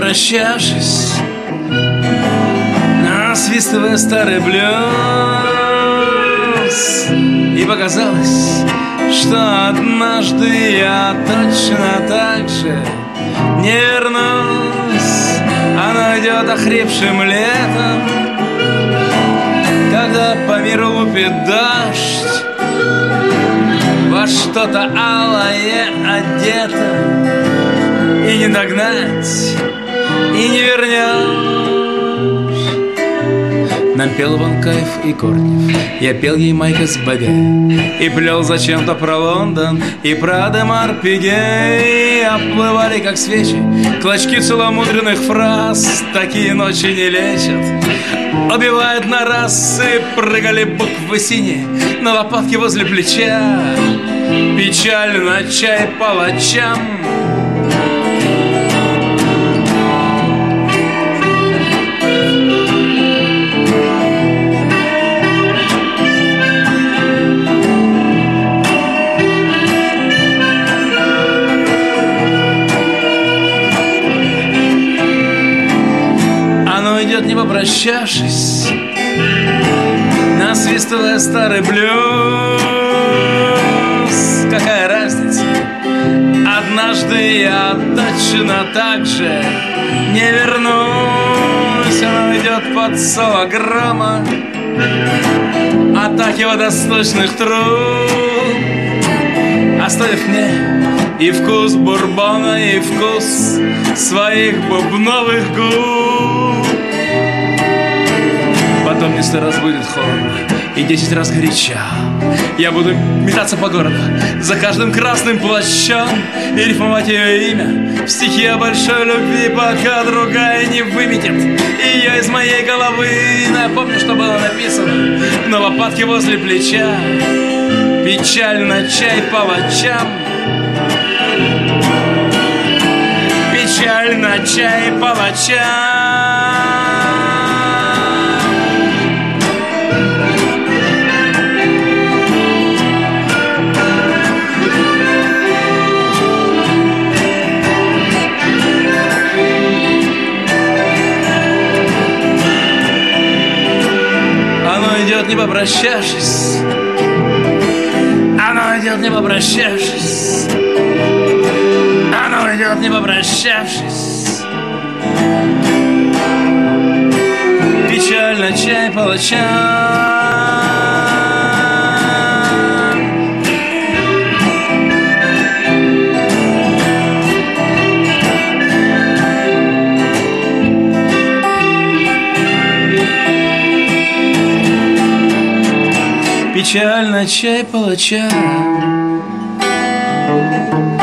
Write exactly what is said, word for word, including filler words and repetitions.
попрощавшись, насвистывая старый блюз, и показалось, что однажды я точно так же не вернусь. Оно идет охрипшим летом, когда по миру лупит дождь, во что-то алое одето, и не догнать, и не вернешь. Нам пел Иван Каев и Корнев, я пел ей Майка с БГ, и плел зачем-то про Лондон и про Демар Пиге. Оплывали, как свечи, клочки целомудренных фраз. Такие ночи не лечат, убивают на раз. И прыгали буквы синие на лопатке возле плеча. Печаль на чай палачам. Идет, не попрощавшись, насвистывая старый блюз. Какая разница? Однажды я точно так же не вернусь. Она идет под соло грома, атаки водосточных труб, оставив мне и вкус бурбона, и вкус своих бубновых губ. Потом мне сто раз будет холодно и десять раз горяча. Я буду метаться по городу за каждым красным плащом и рифмовать ее имя в стихи о большой любви, пока другая не выметит ее из моей головы. Напомню, что было написано на лопатке возле плеча. Печаль на чай палачам. Печаль на чай палачам. Идет, не попрощавшись. Оно идет, не попрощавшись. Оно идет, не попрощавшись. Печально чай палачам. Печально чай палача.